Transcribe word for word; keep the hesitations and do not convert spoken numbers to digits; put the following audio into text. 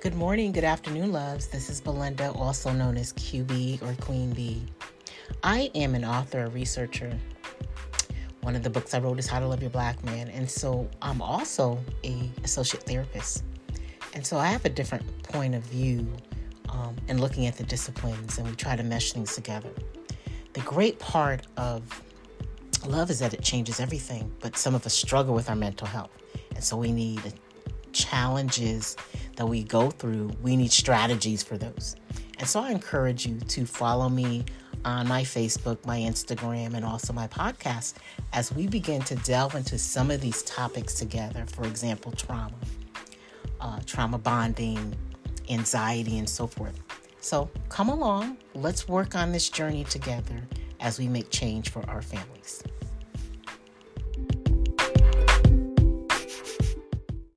Good morning, good afternoon, loves. This is Belinda, also known as Q B or Queen Bee. I am an author, a researcher. One of the books I wrote is How to Love Your Black Man. And so I'm also a associate therapist. And so I have a different point of view um, in looking at the disciplines, and we try to mesh things together. The great part of love is that it changes everything, but some of us struggle with our mental health. And so we need challenges that we go through. We need strategies for those. And so I encourage you to follow me on my Facebook, my Instagram, and also my podcast as we begin to delve into some of these topics together. For example, trauma, uh, trauma bonding, anxiety, and so forth. So come along. Let's work on this journey together as we make change for our families.